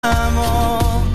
amo.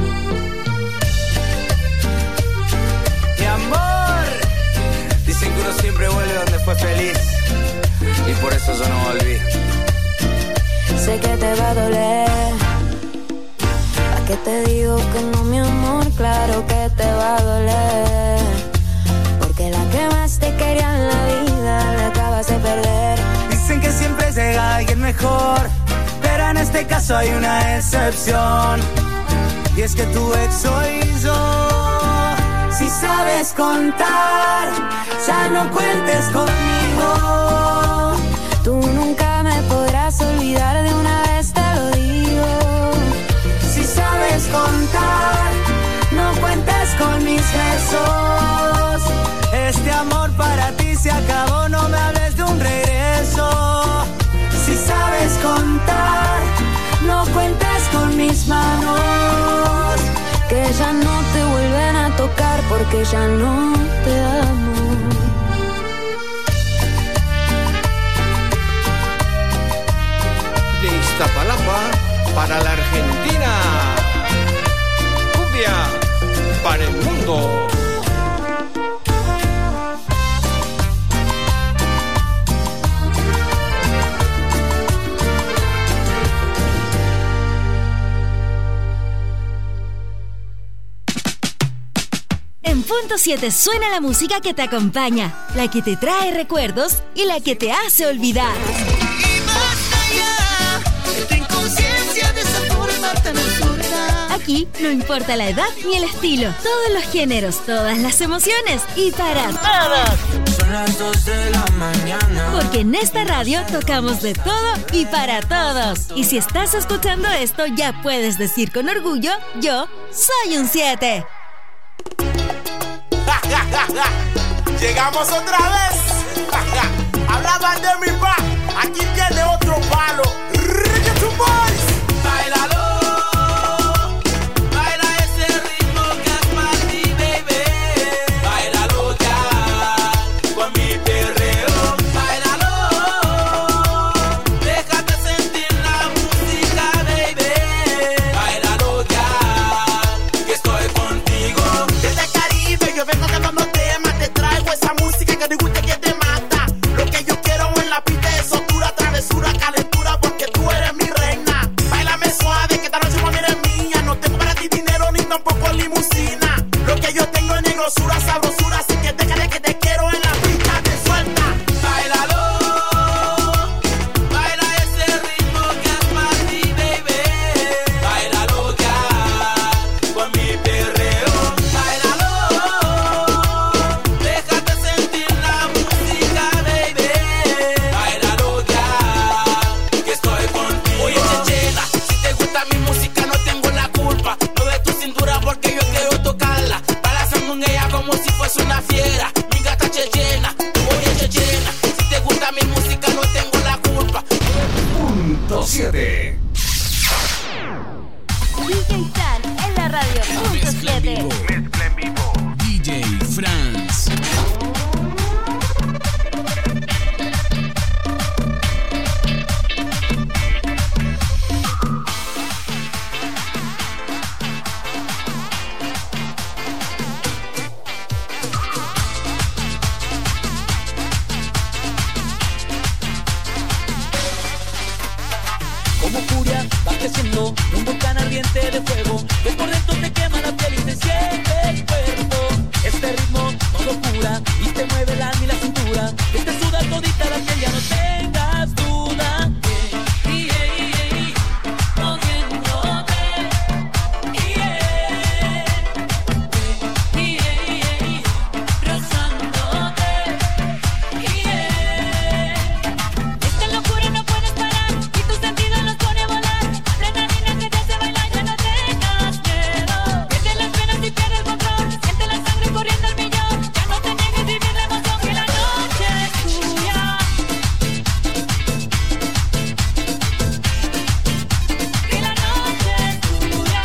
Mi amor, dicen que uno siempre vuelve donde fue feliz, y por eso yo no volví. Sé que te va a doler. ¿A qué te digo que no, mi amor? Claro que te va a doler. Porque la que más te quería en la vida la acabas de perder. Dicen que siempre llega alguien mejor, pero en este caso hay una excepción, y es que tu ex soy yo. Si sabes contar, ya no cuentes conmigo. Tú nunca me podrás olvidar, de una vez te lo digo. Si sabes contar, no cuentes con mis besos. Este amor para ti se acabó, no me hables de un regreso. Si sabes contar, no cuentes con mis manos, que ya no te vuelven a tocar porque ya no te amo. De Iztapalapa para la Argentina, cumbia para el mundo. En Punto 7 suena la música que te acompaña, la que te trae recuerdos y la que te hace olvidar. Y más allá, esta inconsciencia de esa forma tan absurda. Aquí no importa la edad ni el estilo, todos los géneros, todas las emociones y para todos. Son las 2 de la mañana. Porque en esta radio tocamos de todo y para todos. Y si estás escuchando esto, ya puedes decir con orgullo, yo soy un 7. Llegamos otra vez. Hablaban de mi pa, aquí tiene otro palo. Reggaeton Boys. Báilalo, baila ese ritmo que es para ti, baby. Báilalo ya, con mi perreo. Báilalo, déjate sentir la música, baby. Báilalo ya, que estoy contigo. Desde el Caribe yo vengo cantando temas, te traigo esa música que te gusta, que te mata. Lo que yo quiero en la pista es oscura, travesura, calentura, porque tú eres mi reina. Báilame suave, que esta noche mami eres mía. No tengo para ti dinero ni tampoco limusina. Lo que yo tengo es negrosura, sabrosura, así que déjale que te quiero en la pista, te suelta. Báilalo, baila ese ritmo que es para ti, baby. Báilalo ya, con mi perreo. Báilalo, déjate sentir la música, baby. Báilalo ya, que estoy contigo. Oye, chechena, si te gusta mi música no tengo la culpa. Mueve tu cintura porque yo quiero tocarla. Balanzando en ella como si fuese una fiera. Mi gata chechena, oye chechena, si te gusta mi música no tengo la culpa. Punto 7. DJ Fran en la radio. Punto 7. Mezcla en vivo. DJ France. Como furia va creciendo un volcán ardiente de fuego, que por dentro te quema la piel y te siente el cuerpo. Este ritmo todo cura y te mueve el alma y la cintura, que te suda todita la piel, ya no tengas duda. Moviéndote, rozándote. Esta locura no puedes parar y tus sentidos los pone a volar. Adrenalina que te hace bailar, ya no tengas miedo. Pierde las penas y pierde el control. Siente la sangre corriendo al millón. Ya no te niegues, vivir la emoción, que la noche es tuya. Que la noche es tuya.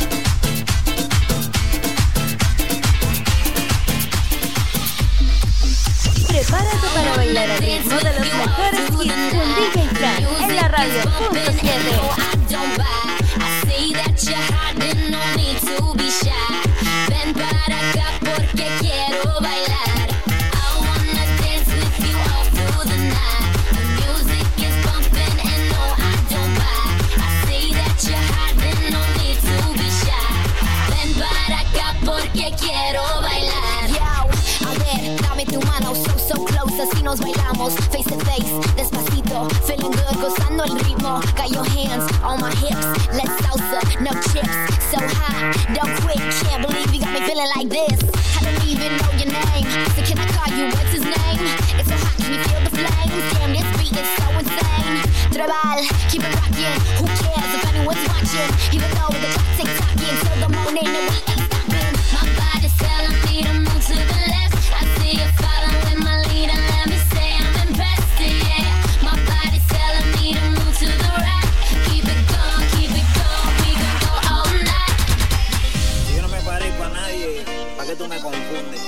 Prepárate para bailar al ritmo de los mejores hits con DJ Fran en la radio. Punto 7. see that you're hiding, no need to be shy. Ven para acá porque quiero bailar. I wanna dance with you all through the night. The music is bumping and no, I don't bite. I see that you're hiding, no need to be shy. Ven para acá porque quiero bailar. Yo, a ver, dame tu mano, so close, así nos bailamos. Face to face, despacito, feeling good, gozando el ritmo. Got your hands on my hips, let's salsa, no chips. So high, don't quit, can't believe you got me feeling like this. I don't even know your name, so can I call you, what's his name? It's so hot, can you feel the flames? Damn, this beat is so insane. Tribal, keep it rocking, who cares if anyone's watching? Even though the clock tick-tocking till the morning and we ain't stopping. My body's telling me to move to the left. I see you following my lead and let me say I'm impressed, yeah. My body's telling me to move to the right. Keep it going, we gon' go all night. Si yo no me paré pa' nadie, ¿pa' qué tú me confundes?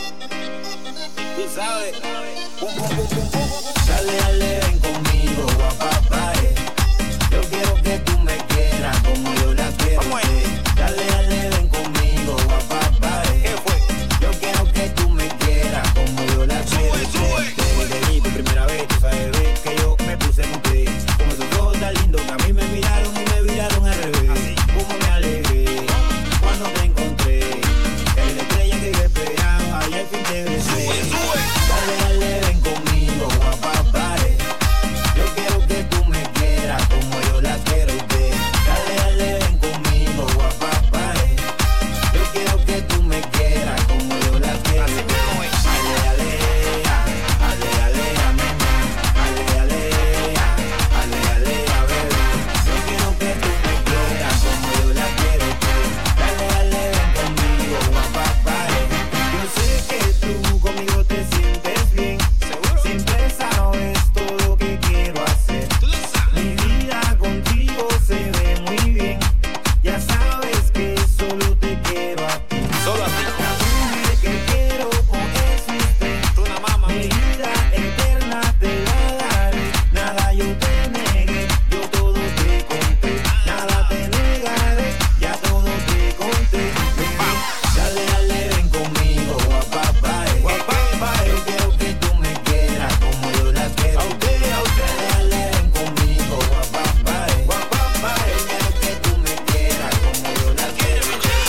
Tú sabes, pum, pum, pum, pum, pum. Dale, dale, ven conmigo, guapapa, Yo quiero que tú me quieras como yo la quiero. Dale, dale, ven conmigo, guapapa, ¿Qué fue? Yo quiero que tú me quieras como yo la quiero. Desde mi primera vez, tú sabes, ves que yo me puse con ti. Como esos ojos tan lindos que a mí me miraron y me viraron al revés. Como me alegré cuando te encontré. Eres la estrella que yo esperaba y al fin te besé. Dale, dale, ven conmigo, guapapa, Yo quiero que tú me quieras como yo la quiero, Dale, dale, ven conmigo, guapapa, Yo quiero que tú me quieras como yo la quiero, Ale, ale, ale, ale, amén. Ale, ale, ale, ale, bebé. Yo quiero que tú me quieras como yo la quiero, Dale, dale, ven conmigo, guapapa, Yo sé que tú conmigo te sientes bien. Siempre sabes todo lo que quiero hacer. Mi vida contigo se ve muy bien. Ya sabes que solo te quiero a ti. Solo a ti. La mujer que quiero es usted. Tú una mamá. Mi vida eterna te la daré. Nada yo te negué, yo todo te conté. Nada te negaré, ya todo te conté. Dale, dale, ven conmigo, guapapa, Yo quiero que tú me quieras como yo la quiero. Dale, dale, ven conmigo, guapapa, Yo quiero que tú me quieras como yo la quiero.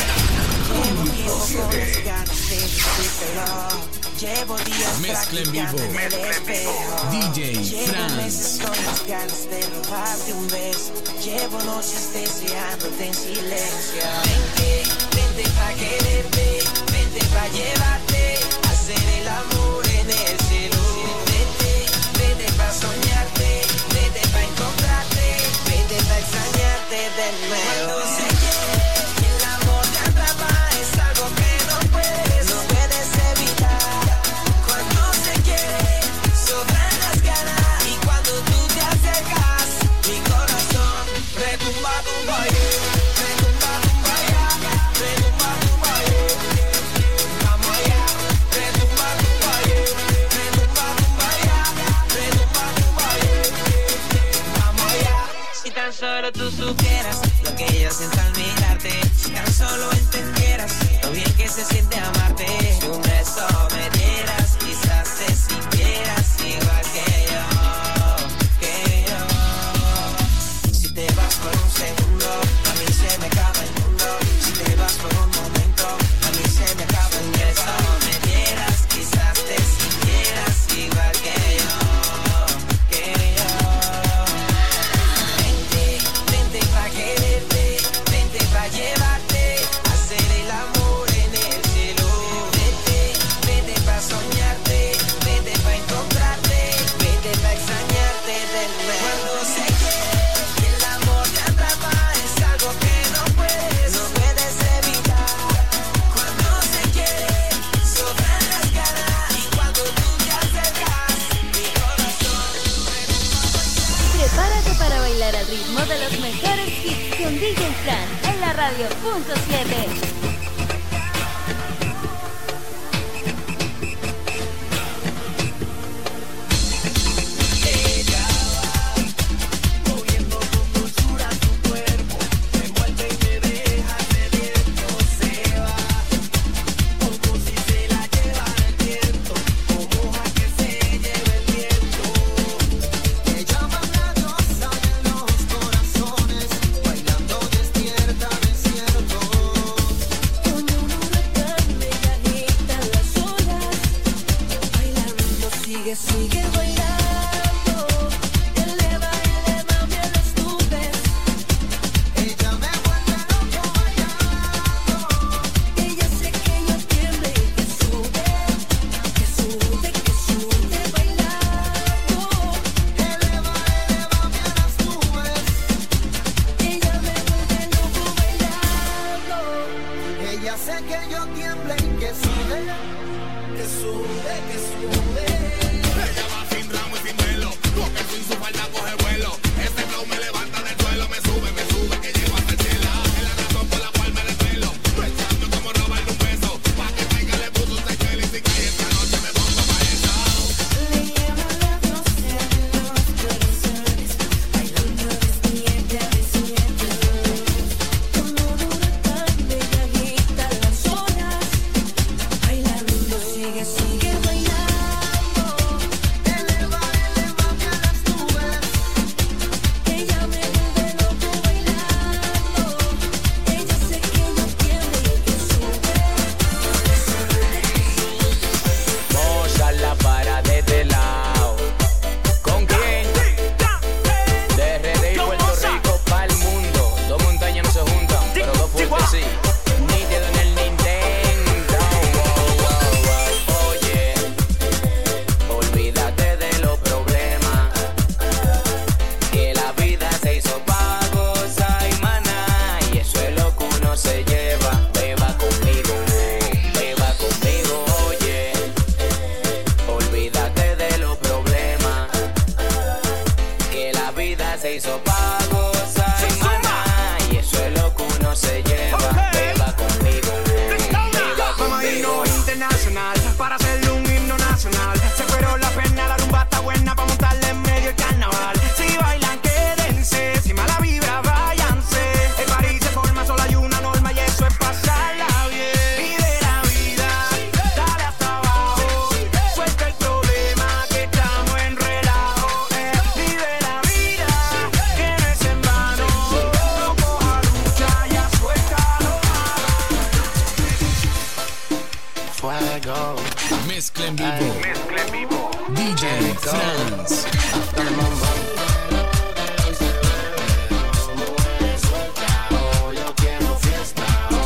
Llevo días Mezcla en vivo. practicando en el espejo. DJ Llevo Franz. meses con las ganas de robarte un beso. Llevo noches deseándote en silencio. Vente, vente pa' quererte. Vente pa' llevarte. Hacer el amor en el cielo. Vente, vente pa' soñarte. Vente pa' encontrarte. Vente pa' extrañarte de nuevo. Cuando se quiere y el amor te atrapa, es algo que no puedes evitar. Cuando se quiere, sobran las ganas. Y cuando tú te acercas, mi corazón retumba, tumba, retumba, tumba, retumba, tumba, vamos allá, retumba, tumba, retumba, tumba, retumba, tumba, vamos allá. Si tan solo tú supieras lo que yo siento al mirarte, si tan solo entendieras lo bien que se siente amarte. Si un beso me dieras, quizás te sintieras igual que yo, Si te vas por un segundo, a mí se me acaba el mundo. Si te vas por un momento, a mí se me acaba el beso. Me dieras, quizás te sintieras igual que yo, Vente, vente pa' quererte, vente pa' llevarte, hacer el amor en el cielo. Vente, vente pa' soñarte, vente pa' encontrarte, vente pa' extrañarte de nuevo. Cuando se quiere y el amor te atrapa, es algo que no puedes evitar. Cuando se quiere, sobran las ganas. Y cuando tú te acercas, mi corazón Prepárate para bailar al ritmo de los mejores hits con DJ Fran en la radio punto 7. Ella va moviendo con dulzura su cuerpo, me envuelve y me hace que yo tiemble y que sube, que sube, que sube. Ella va sin ramo y sin velo, porque sin su falda coge vuelo. Ese flow me levanta del suelo, me sube, que llego hasta el cielo. Es la razón por la cual me desvelo. Pensando como robarle un beso, pa' que caiga le puso un secuelo y si cae esta noche me pongo pa' eso. Le llamo la noche a los corazones, bailando reciente a reciente. Como un huracán de agita las olas, bailando, sigue, sigue bailando. Eleva, elevame a las nubes. Ella me vuelve loco bailando. Ella sé que yo tiemblo y que sube. Moza la para de este lado. ¿Con quién? De RD y Puerto Rico pa'l mundo. Dos montañas no se juntan, pero dos fuertes sí. Nítido en el Nintendo. Oye, olvídate de los problemas. Que la vida se hizo pa' gozar y maná. Y eso es lo que uno se lleva. Beba conmigo, oye. Olvídate de los problemas. Que la vida se hizo pa' gozar y maná. Y eso es lo que uno se lleva. Beba conmigo, Vamos a irnos internacional para hacerle un himno nacional. Se fueron la pena, la rumba está buena para montarle en medio el carnaval. Si bailan, quédense, si mala vibra, váyanse. El party se forma, solo hay una norma y eso es pasarla bien. Vive la vida, dale hasta abajo. Suelta el problema, que estamos en relajo. Vive la vida, que no es en vano. No coja lucha, ya suéltalo. Fuego. Mezcla en vivo. DJ France. Yo quiero fiesta.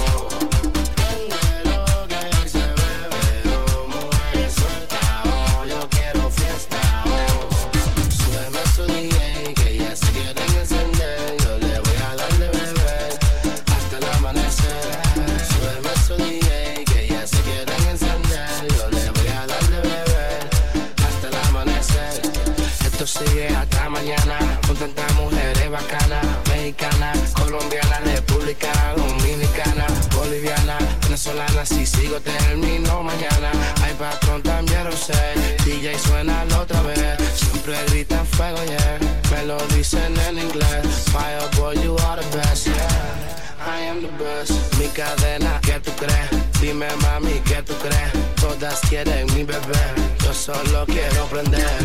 Yo quiero fiesta. Súbeme su DJ que ya se quieren encender. Yo le voy a dar de beber hasta el amanecer. Súbeme su DJ que ya se quieren encender. Yo le voy a dar de beber hasta el amanecer. Esto sigue hasta mañana con tantas mujeres bacanas, mexicanas, colombianas, republicanas, dominicanas, bolivianas, venezolanas. Si sigo termino mañana. Hay patrón también lo sé. DJ suena la otra vez. Siempre gritan fuego, yeah. Me lo dicen en inglés. Fireboy, you are the best, yeah. I am the best. Mi cadena, ¿qué tú crees? Dime mami, ¿qué tú crees? Todas quieren mi bebé. Yo solo quiero prender.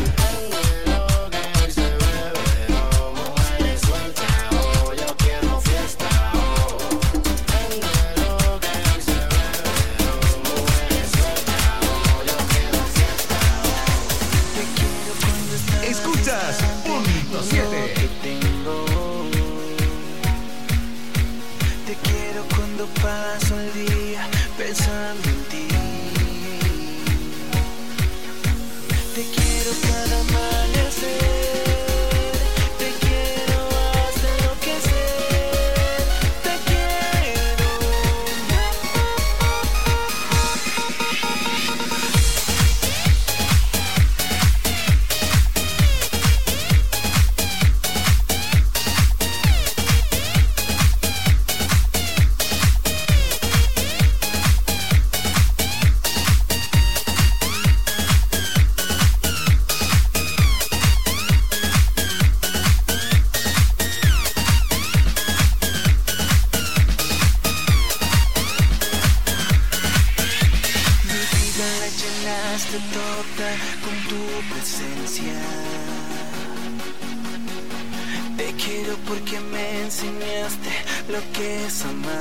Yo quiero fiesta. Escuchas Punto 7. Te quiero cuando paso el día pensando en ti. Te quiero cada amanecer. Te quiero hasta enloquecer. Te quiero. Mi vida la llenaste toda con tu presencia. Te quiero porque me enseñaste lo que es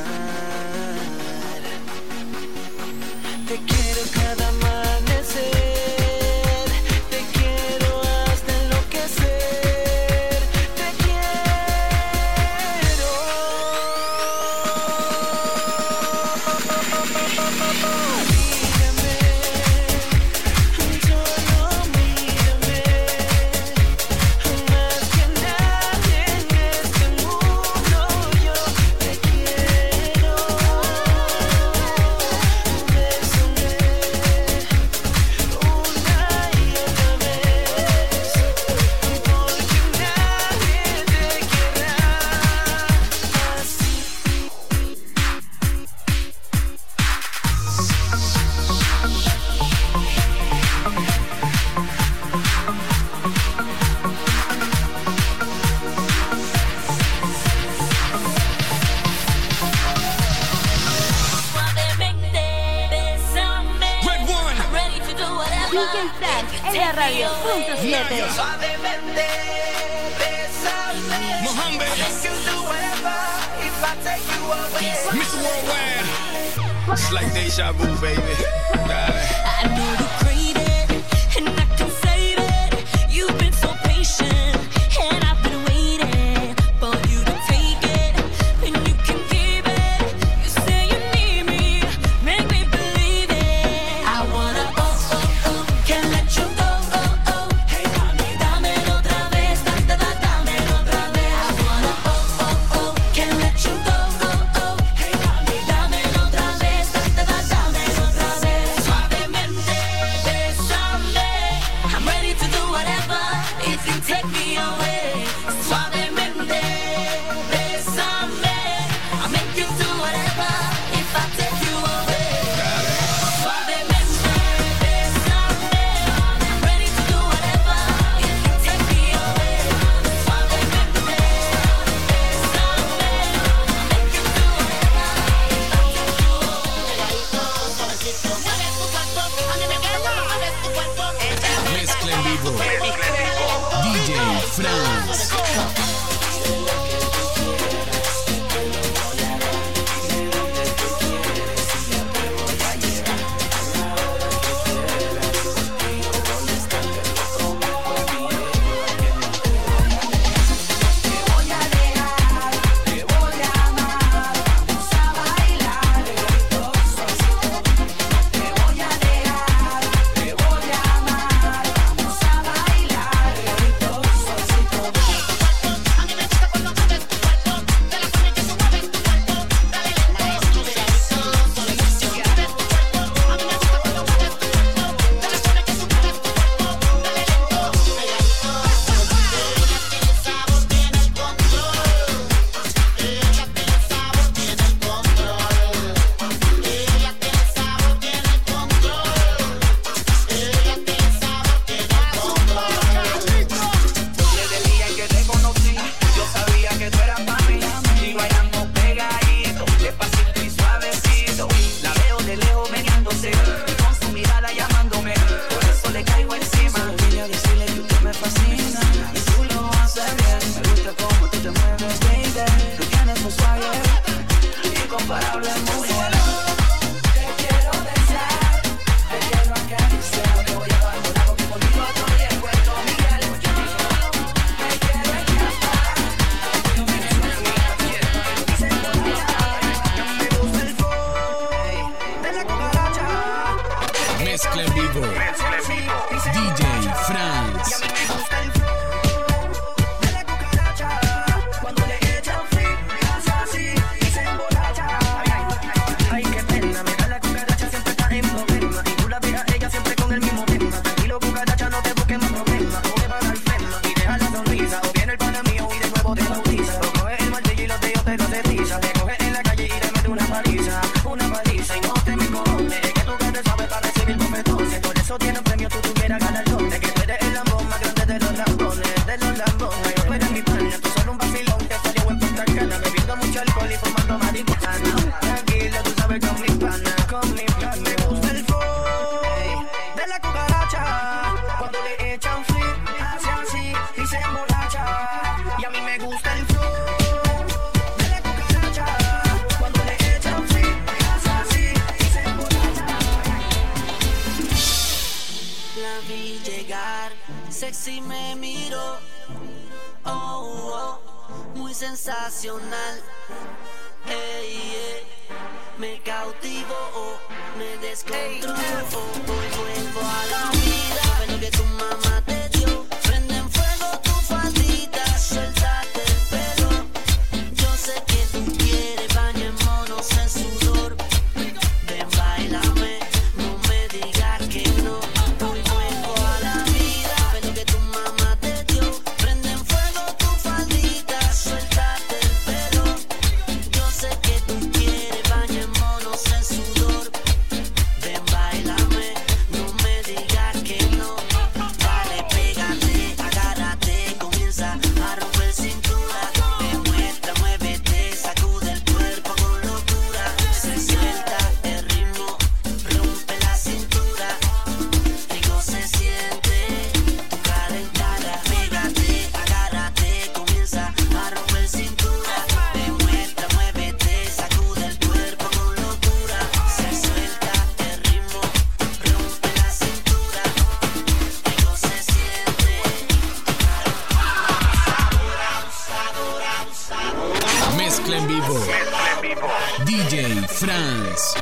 amar. Te quiero cada amanecer. Te quiero hasta enloquecer. Te quiero. Mírame, solo mírame. Más que nadie en este mundo yo te quiero. DJ Frank en la radio. .7. Suavemente, bésame. Mohammed. I can do whatever if I take you away. Mr. Worldwide. It's like deja vu, baby. I know you crave it, and I can save it. You've been so patient, and I've been waiting for you to take it, and you can keep it. You say you need me, make me believe it. I wanna can't let you go. Hey, dámelo otra vez, dámelo otra vez. I wanna can't let you go. Hey, dámelo otra vez, dámelo otra vez. Suavemente, bésame. I'm ready to do whatever if you take me away. Suavemente, bésame. I'll make you do whatever if I take you away. Suavemente, bésame. I'm ready to do whatever if you take me away. Suavemente, bésame. I'll make you do whatever if I take you away. Suavecito, mueve tu cuerpo, a mí me queda, mueve tu cuerpo. Mezcla en vivo. DJ Franz. Mezcla en vivo. DJ Franz. Ay, qué pena, me da la cucaracha, siempre está en problema. Y tú la ves a ella siempre con el mismo tema. Tranquilo, cucaracha, no te busques más problemas. No me va a dar flema y deja la sonrisa. O viene el pana mío y de nuevo te bautiza. O coge el martillo y los dedos te lo desliza. Te coge en la calle y te mete una paliza. Y no te me cojones. Es que tú que te sabes para recibir bofetones. Por eso tiene un premio, tú tuvieras galardones. Que tú eres el lambón más grande de los lambones. De los lambones. Tú eres mi pana, tú solo un vacilón. Te salió en Punta Cana, bebiendo mucho alcohol y fumando marihuana. Tranquilo, tú sabes con mi pana. Me gusta el flow de la cucaracha. Cuando le echan flip, hace así y se emborracha. Y a mí me gusta el flow de la cucaracha. Cuando le echan flip, hace así y se emborracha. La vi llegar, sexy me miró, muy sensacional, me cautivó, me descontroló, hoy vuelvo a la vida, fue lo que tu mamá te dio, prende en fuego tu faldita, suéltate el pelo, yo sé que tú quieres, bañémonos en sudor, ven bailame, no me digas que no. Ven, bailame, no me digas France.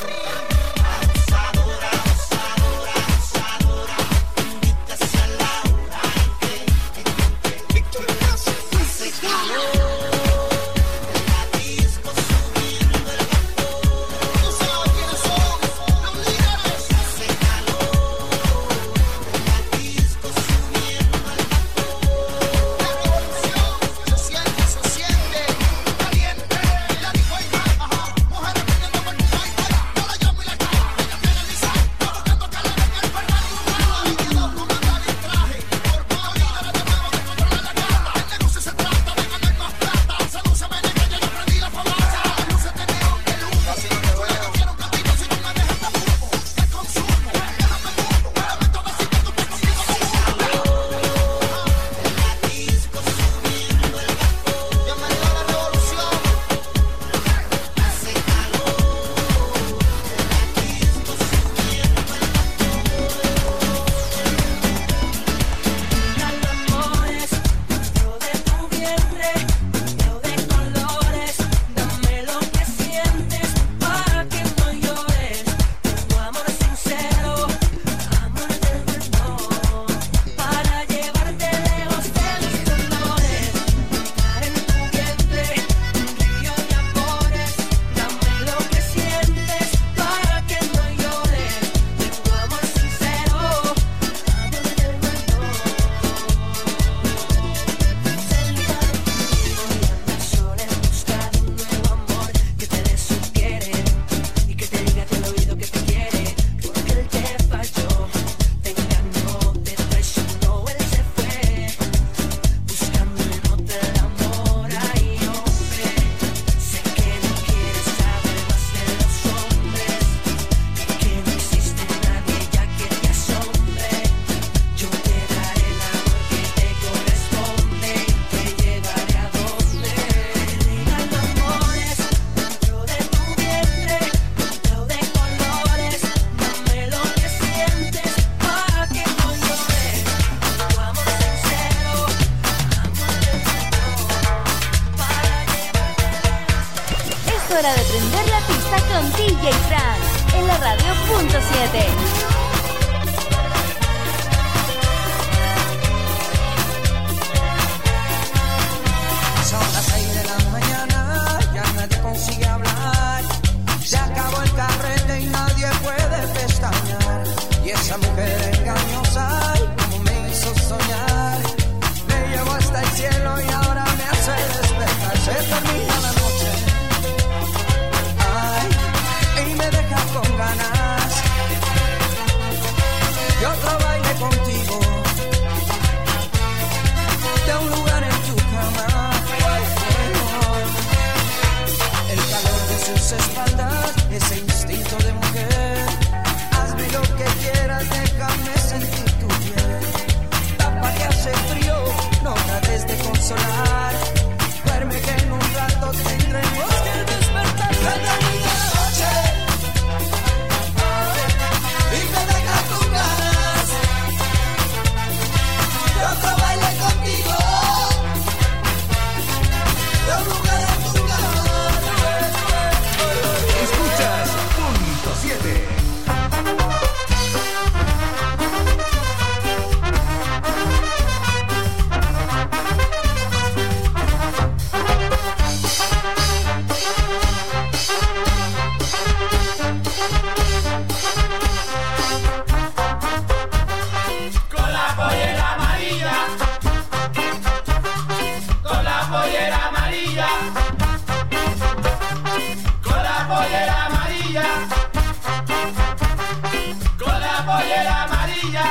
Hora de prender la pista con DJ Franz en la radio punto 7. Son las 6 de la mañana, ya nadie consigue hablar. Se acabó el carrete y nadie puede pestañear. Y esa mujer engañosa, ay, como me hizo soñar. Me llevó hasta el cielo y ahora me hace despertar. Se termina la noche, ay, y me deja con ganas de otro baile contigo, de un lugar en tu cama. El calor de sus espaldas, ese instinto de mujer. Hazme lo que quieras, déjame sentir tu piel. Tapa que hace frío, no trates de consolar. Duerme que en un rato tendremos que despertar. Se termina la noche, ay, y me deja con ganas de otro baile contigo, de un lugar en tu cama. Escuchas Punto 7. Con la pollera amarilla, con la pollera amarilla, con la pollera amarilla, con la pollera amarilla.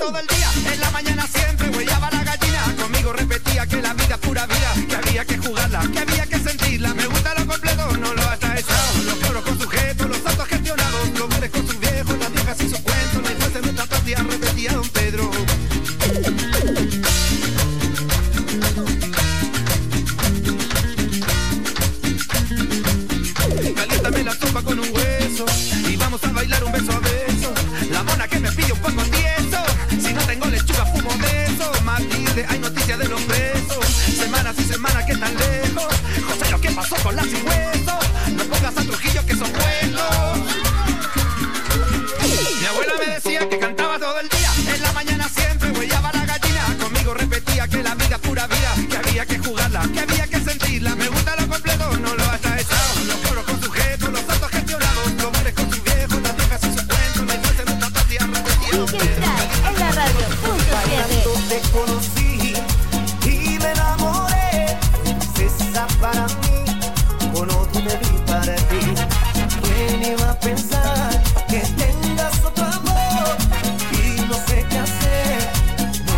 todo el día. En la mañana siempre huellaba la gallina. Conmigo repetía que la vida es pura vida, que había que jugarla, que había que sentirla. Me gusta lo completo, no lo hasta echado. Los coros con sujetos, los actos gestionados, los bares con sus viejos, las viejas y sus cuentos. La infancia nuestra tortilla repetía don Pedro. Caliéntame la sopa con un hueso y vamos a bailar un beso a beso. La mona que me pilla un poco tieso. Si no tengo lechuga fumo de eso. Matilde, hay noticias de los presos. Semanas y semanas que están lejos. José, lo que pasó con la sin hueso. No pongas a Trujillo que son buenos. Mi abuela me decía que cantaba todo el día. En la mañana siempre huellaba la gallina. Conmigo repetía que la vida es pura vida, que había que jugarla, que había que sentirla. Me gusta lo completo, no lo hasta echado. Los coros con sujetos, los actos gestionados, los bares con sus viejos, las viejas y sus cuentos. La infancia nuestra tortilla repetía don Pedro. En la radio, Bailando te conocí y me enamoré. Princesa para mí, con otro te vi para ti. ¿Quién iba a pensar que tengas otro amor? Y no sé qué hacer,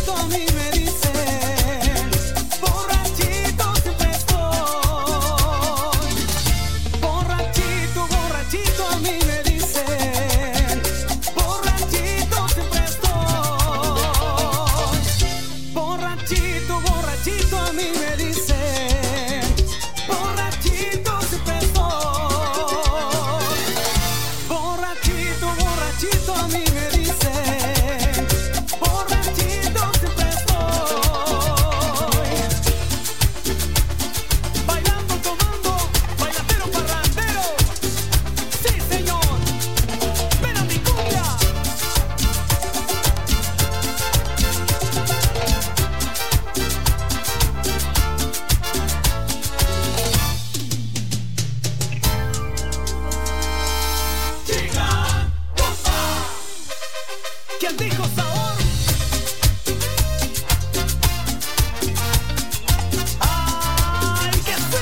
borrachito a mí me dicen, borrachito siempre estoy. Borrachito, borrachito a mí me dicen, borrachito siempre estoy. Borrachito, borrachito a mí me dicen, borrachito siempre estoy. Borrachito, borrachito a mí me dicen, borrachito siempre estoy. Bailando, tomando, bailatero, parrandero. Sí, señor. Ven a mi cumbia. Chica, bomba. ¿Quién dijo sabor? ¡Ay, que sí!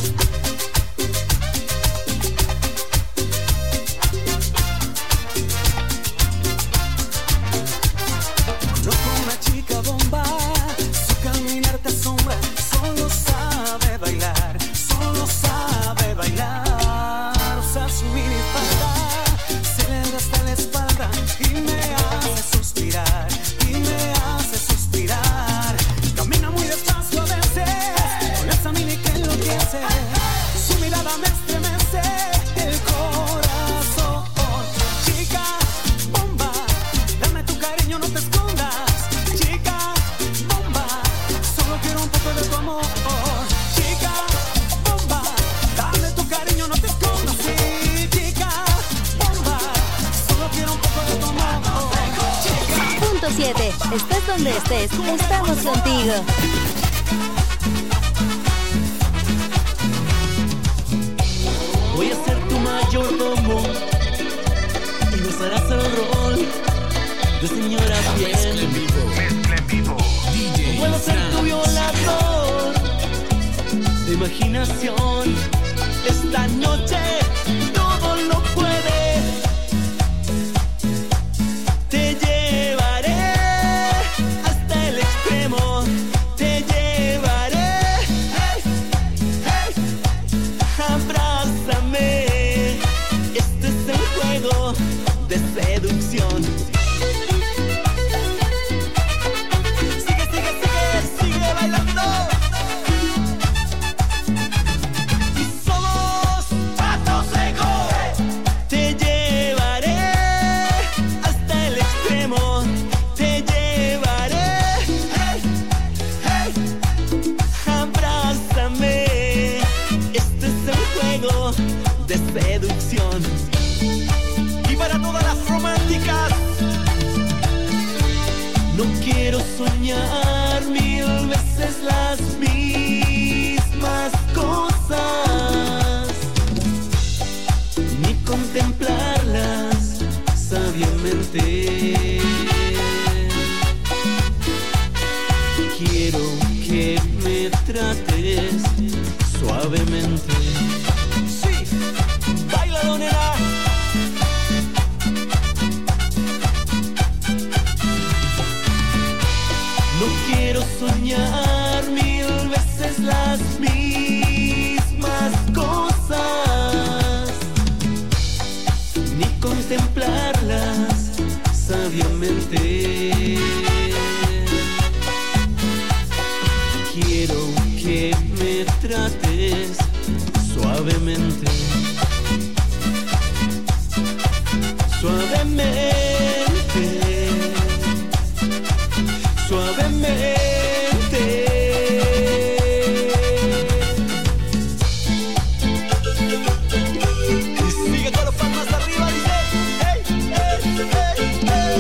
Conozco una chica bomba, su caminar te asombra, solo sabe bailar, solo sabe bailar. Usa su minifalda, se le gasta la espalda y me hace suspirar, y me hace suspirar. Camina muy despacio a veces, con esa mini que enloquece, su mirada me estremece el corazón. Chica bomba, dame tu cariño, no te escondas. Chica bomba, solo quiero un poco de tu amor. Chica bomba, dame tu cariño, no te escondas. Sí, chica bomba, solo quiero un poco de tu amor. Chica. Punto 7. Estés donde estés, estamos contigo. Voy a ser tu mayordomo y gozarás el rol de señora Mezcla en bien. vivo. DJ Puedo ser tu Franz. violador de imaginación. Esta noche todo lo puede. Te llevaré hasta el extremo. Te llevaré. Hey, hey. Abrázame. Este es el juego de seducción. Sigue, sigue, sigue, sigue bailando. Y somos Pato Seco. Te llevaré hasta el extremo. Te llevaré. Hey, hey. Abrázame. Este es el juego de seducción. Y para todas las románticas, no quiero soñar 1000 veces las mismas cosas, ni contemplarlas sabiamente. Quiero que me trates suavemente. Sí, baila, donera. No quiero soñar 1000 veces las mismas cosas, ni contemplarlas sabiamente. Quiero que me trates suavemente. Suavemente. Suavemente. Y sigue con los palmas arriba, dice hey, hey, hey, hey.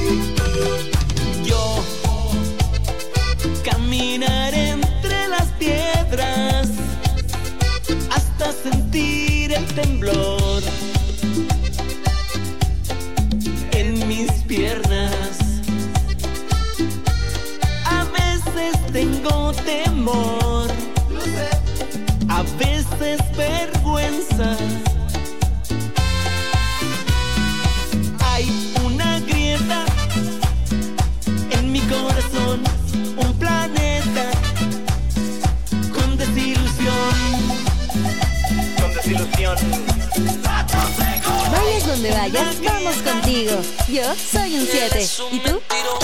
Yo caminaré entre las piedras hasta sentir el temblor en mis piernas. Tengo temor, a veces vergüenza. Hay una grieta en mi corazón donde vayas, vamos contigo. Yo soy un 7. ¿Y tú?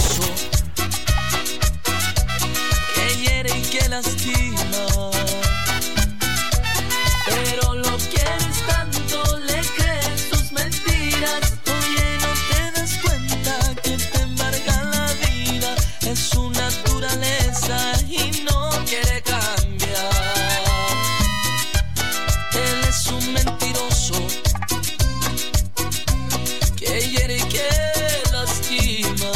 Que hiere y que lastima, pero lo quieres tanto, le crees sus mentiras. Oye, no te das cuenta que te embarga la vida. Es su naturaleza y no quiere cambiar. Él es un mentiroso que hiere y que lastima.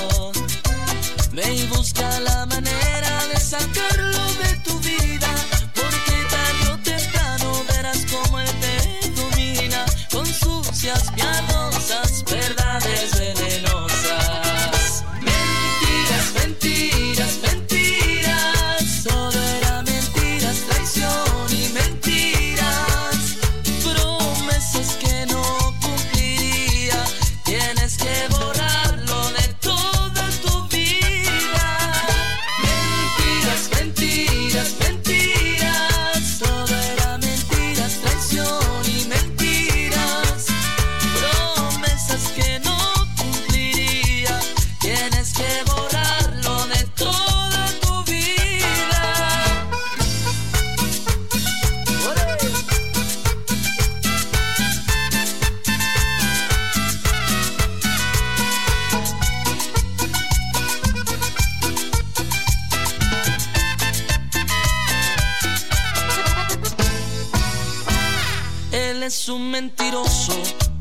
Ve y busca la manera de sacarlo de tu vida, porque tarde o temprano verás cómo él te domina con sucias, piadosas verdades venenosas. Mentiras, mentiras, mentiras, todo era mentiras, traición y mentiras, promesas que no cumpliría. Tienes que borrarlo de toda tu vida. Mentiras, mentiras, mentiras, todo era mentiras, traición y mentiras, promesas que no cumpliría. Tienes que borrarlo de toda tu vida. Él es un mentiroso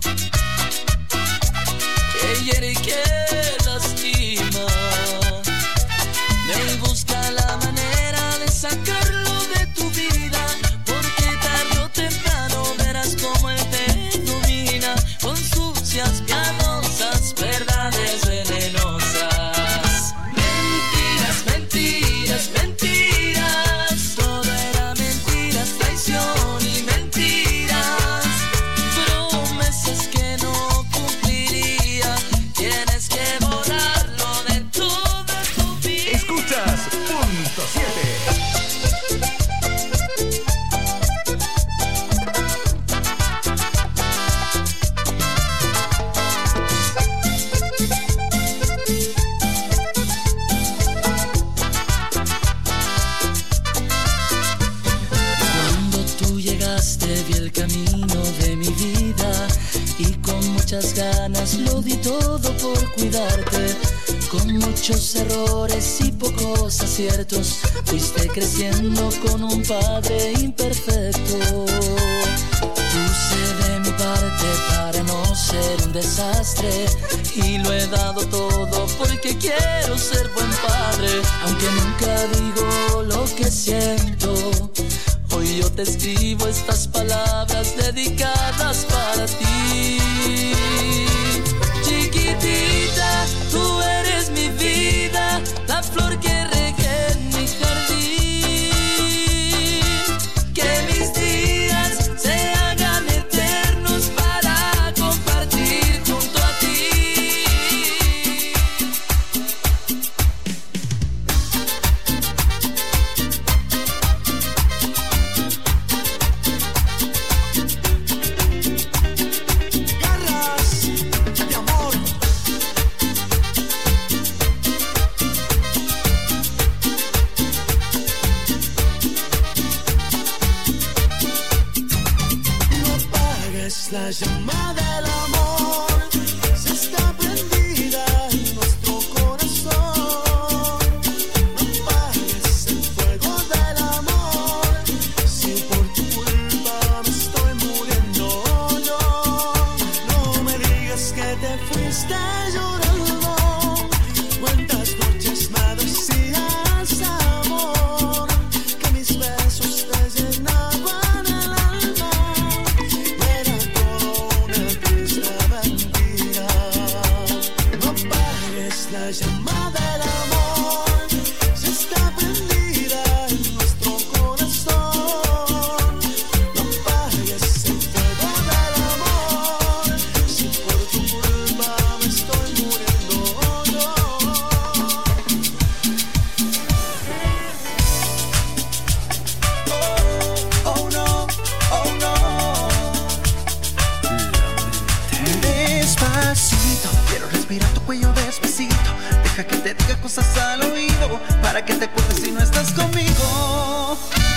que hiere y que lastima. Ve y busca la manera de sacarlo de tu vida, porque tarde o temprano verás cómo él te domina con sucias, piadosas verdades venenosas. Mentiras, mentiras, mentiras, todo era mentiras, traición y mentiras, promesas que no cumpliría. Tienes que borrarlo de toda tu vida. Escuchas Punto 7. Cuando tú llegaste vi el camino de mi vida y con muchas ganas lo di todo por cuidarte. Con muchos errores y pocos aciertos fuiste creciendo con un padre imperfecto. Puse de mi parte para no ser un desastre y lo he dado todo porque quiero ser buen padre. Aunque nunca digo lo que siento, hoy yo te escribo estas palabras dedicadas para ti. Chiquitita, tú eres mi vida, la flor que regué en mi jardín. Que mis días se hagan eternos para compartir junto a ti. Garras de amor. No apagues la llama del amor, si está prendida en nuestro corazón. No apagues el fuego del amor, si por tu culpa me estoy muriendo yo. No me digas que te fuiste llorando, cuántas noches me decías amor, que mis besos te llenaban el alma. Era todo una triste mentira. No apagues la llama del amor, si está prendida en nuestro corazón. No apagues el fuego del amor, si por tu culpa me estoy muriendo yo. Oh no, oh no. cosas al oído para que te acuerdes si no estás conmigo.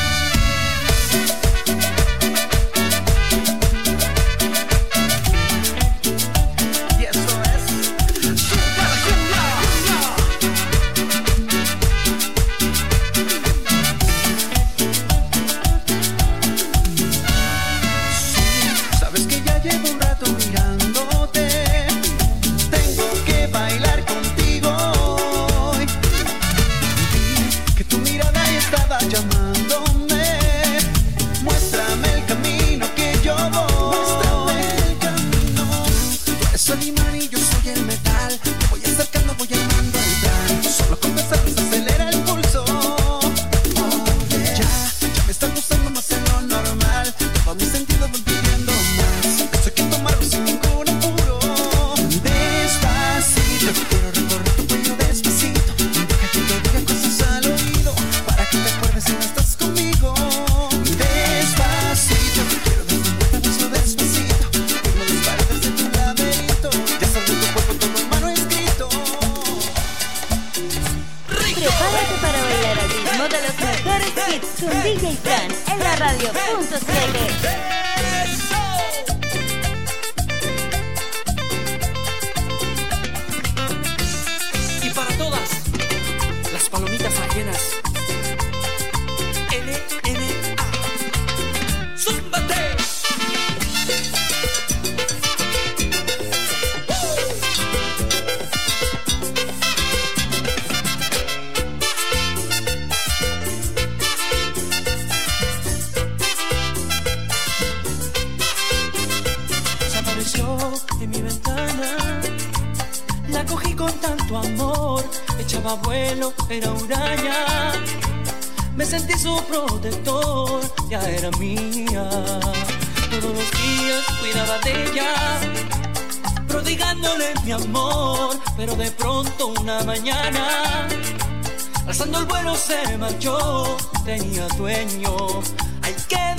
Se marchó, tenía dueño, ay qué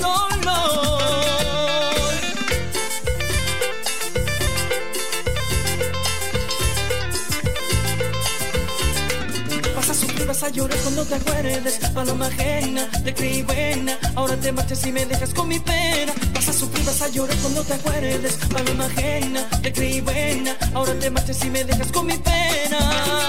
dolor. Vas a sufrir, vas a llorar cuando te acuerdes, paloma ajena, te creí buena, ahora te marchas y me dejas con mi pena. Vas a sufrir, vas a llorar cuando te acuerdes, paloma ajena, te creí buena, ahora te marchas y me dejas con mi pena.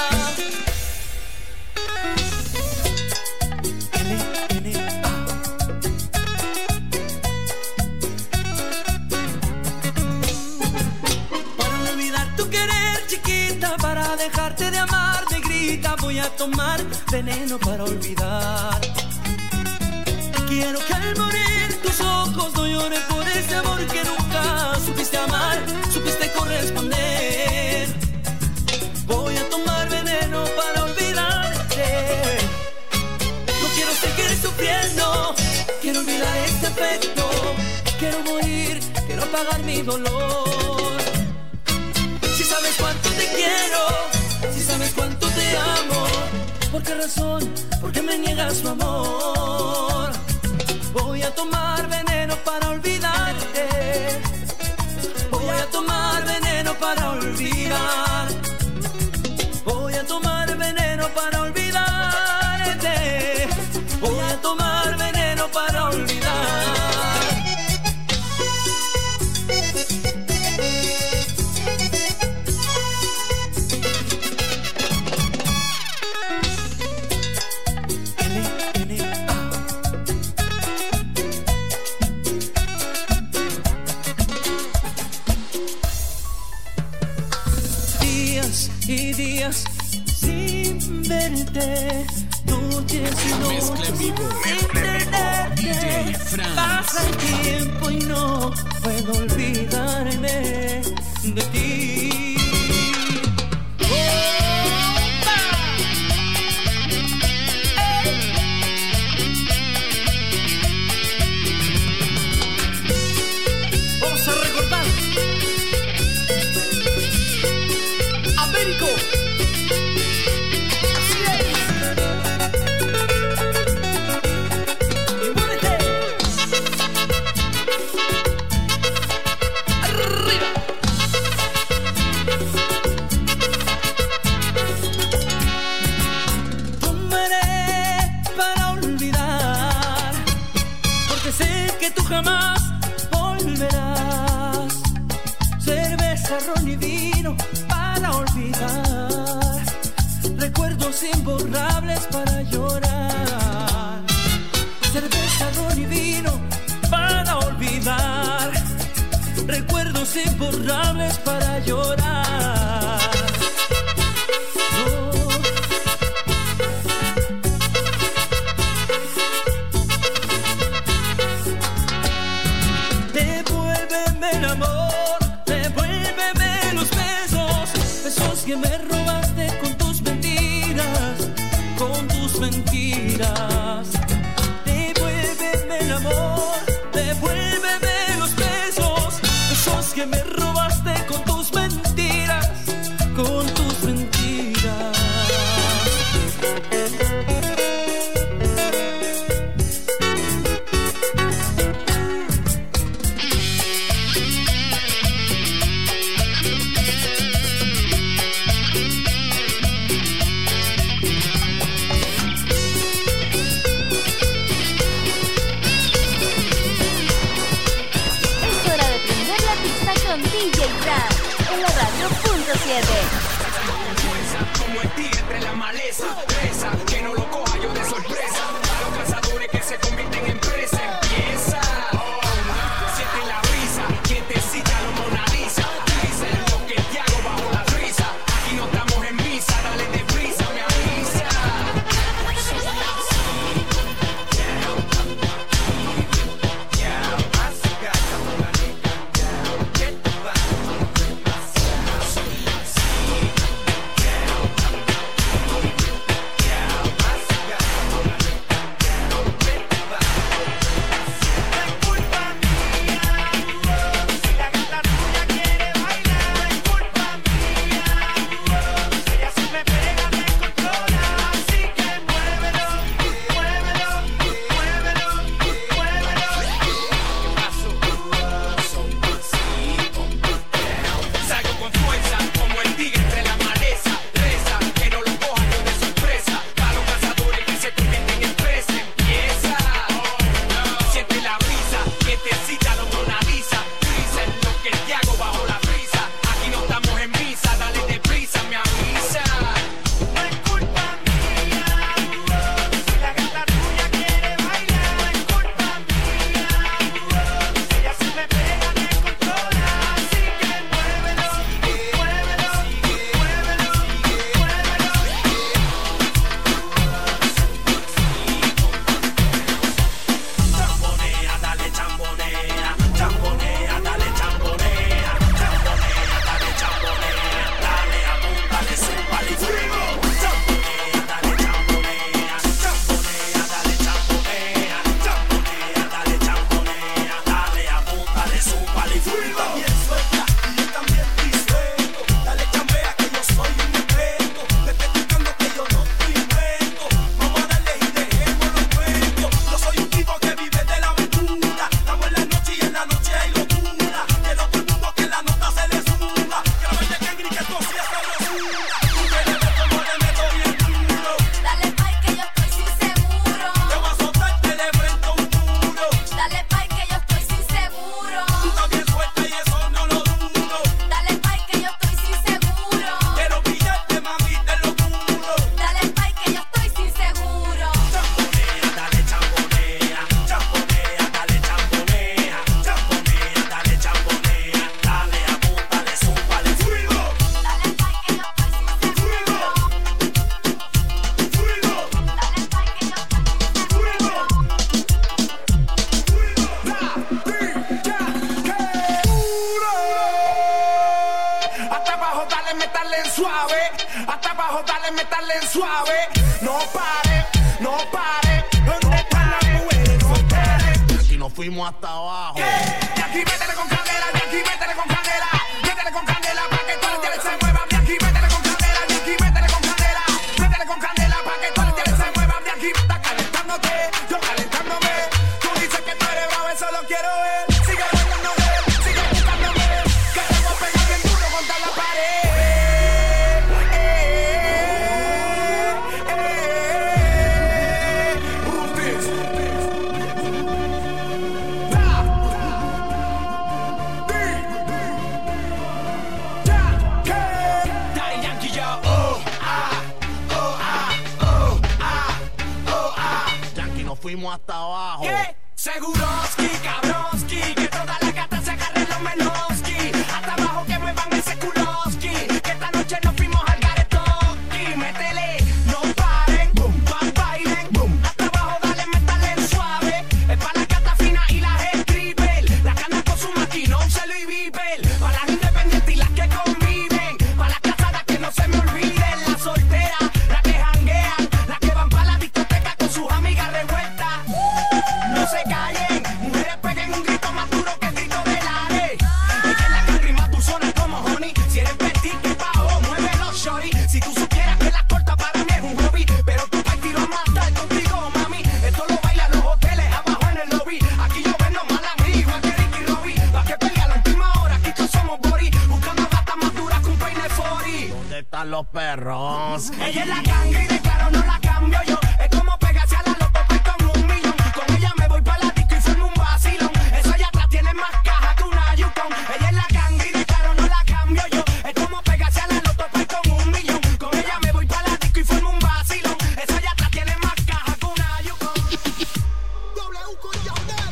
Tomar veneno para olvidar. Quiero que al morir tus ojos no lloren por ese amor que nunca supiste amar, supiste corresponder. Voy a tomar veneno para olvidarte. No quiero seguir sufriendo, quiero olvidar este efecto. Quiero morir, quiero apagar mi dolor. Si sabes cuánto te quiero, si sabes cuánto te amo, ¿por qué razón? ¿Por qué me niegas tu amor? Voy a tomar veneno para olvidarte. Voy a tomar veneno para olvidar. Voy a tomar veneno para olvidarte. Voy a tomar veneno para olvidar. Y días sin verte, noches y noches sin tenerte. Pasa el tiempo y no puedo olvidarme de ti. Vamos a recordar Américo. Así es. Y muévete. Arriba. Recuerdos imborrables para llorar. Cerveza, ron y vino para olvidar. Recuerdos imborrables para llorar. Devuélveme el amor, devuélveme los besos, besos que me robaste con tus mentiras, con tus mentiras. Devuélveme el amor, devuélveme los besos, besos que me robaste con tus mentiras, con tus mentiras. DJ Fran en la radio punto 7. Como el tigre entre la maleza, presa, que no lo coja yo de sorpresa. A los cazadores que se convierten en presa, empieza. Siente la brisa, quien te cita lo monaliza. Dice lo que te hago bajo la risa. Aquí no estamos en misa, dale deprisa, me avisa. Fuimos hasta abajo. De aquí métele con candela, de aquí métele con candela. Métele con candela para que todas las tieles se muevan. De aquí métele con candela, de aquí métele con candela. Métele con candela para que todas las tieles se muevan. De aquí está calentándote, yo calentándome. Tú dices que tú eres bravo, eso lo quiero ver. Sigue bailando, sigue buscándome. Que te voy a pegar bien duro contra la pared. nos fuimos hasta abajo. ¿Qué? Seguroski, cabroski, que todas las gatas se agarren los meloski. Hasta abajo que muevan ese culoski, que esta noche nos fuimos al garetoski. Métele, no paren, boom, bailen, boom. Hasta abajo dale, métale suave. Es para las gatas finas y las stripper. Las ganas con su maquinón, se lo y viper. Para las independientes y las que conviven. Para las casadas que no se me olviden. Las solteras, las que janguean, las que van para la discoteca con sus amigas revueltas. No se callen, mujeres peguen un grito más duro que el grito de Lare. Y que la country más dulzona como honey. Si eres petit, que bajo, muévelo, shorty. Si tú supieras que la corta para mí es un hobby, pero tú pa' tiro a matar contigo, mami. Esto lo bailan los hoteles, abajo en el lobby. Aquí yo vendo mal amigo, igual que Ricky Robbie. Pa' que pelea a la última hora, aquí todos somos body. Buscando gatas más duras que un peine 40. ¿Dónde están los perros? Ella es la cangre y de claro no la cambio yo. Es como pegarse a la loto con 1 millón. Con ella me voy para la disco y formo un vacilón. Eso allá atrás tiene más caja que una Yukon. Ella es la cangre y de claro no la cambio yo. Es como pegarse a la loto con 1 millón. Con ella me voy para la disco y formo un vacilón. Eso allá atrás tiene más caja que una Yukon. W con Yandel.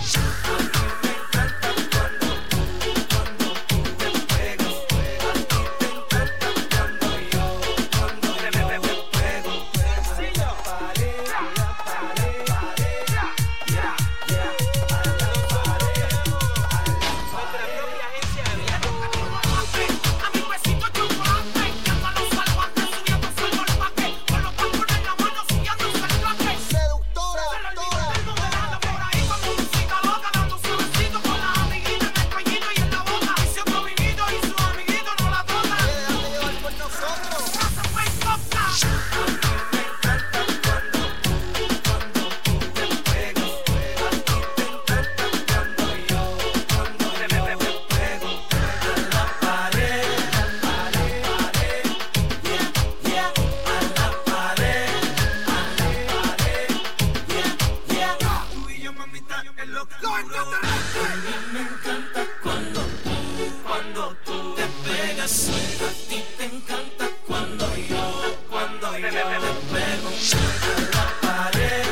Cuando tú te pegas, a ti te encanta cuando yo te pego. A la pared,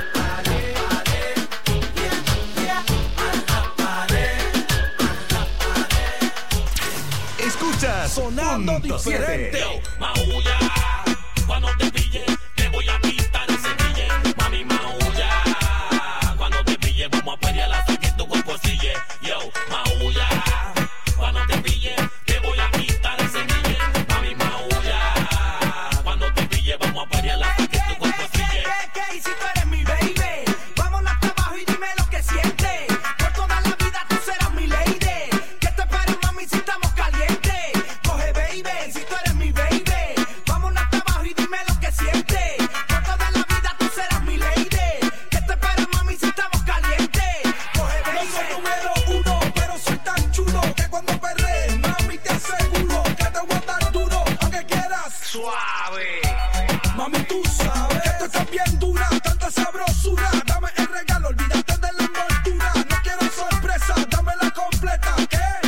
Escuchas Sonando Punto diferente. 7. Maulla, cuando te pille, te voy a quitar ese guille. Mami, maulla, cuando te pille, vamos a pelear hasta que tu cuerpo sigue. Yo, maulla, cuando te pille, te voy a quitar ese guille. Mami, maulla, cuando te pille, vamos a pelear hasta que tu cuerpo sigue. ¿Qué? Y si tú eres mi baby, vámonos hasta abajo y dime lo que sientes. Por toda la vida tú serás mi lady. Que te pare, mami, si estamos calientes. Coge, baby, si tú eres mi baby, vámonos hasta abajo y dime lo que sientes. Por toda la vida tú serás mi lady. Que te pare, mami, si estamos calientes. Coge, baby. No soy número 1, pero soy tan chulo que cuando perrees, mami, te aseguro que te voy a dar duro, aunque quieras. Suave. Mami, tú sabes que tú estás bien dura, tanta sabrosura. Dame el regalo, olvídate de la envoltura. No quiero sorpresa, dame la completa. ¿Qué?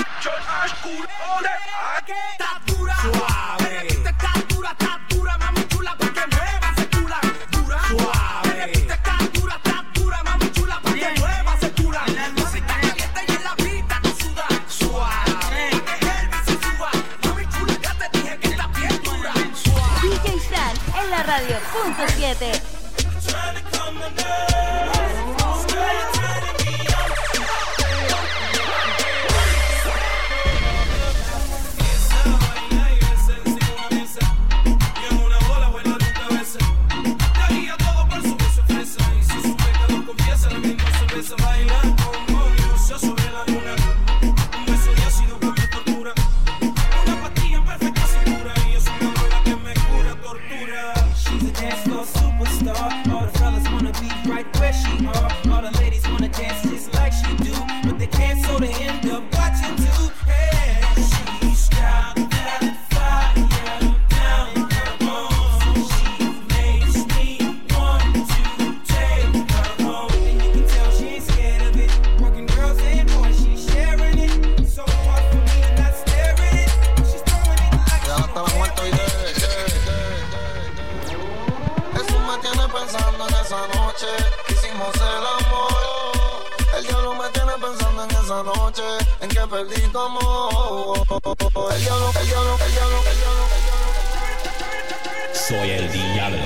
Estás dura, suave. Estás dura, mami chula, porque muevas ese cula. Dura, suave. Estás dura, mami chula, porque muevas ese cula. Mami está caliente y en la pista tú sudas. Suave. Elvis y suba. Mami chula, ya te dije que estás bien dura. Suave. DJ Stan en la radio. Punto 7. Eso me tiene pensando en esa noche. noche en que perdí tu amor. El diablo. Soy el diablo.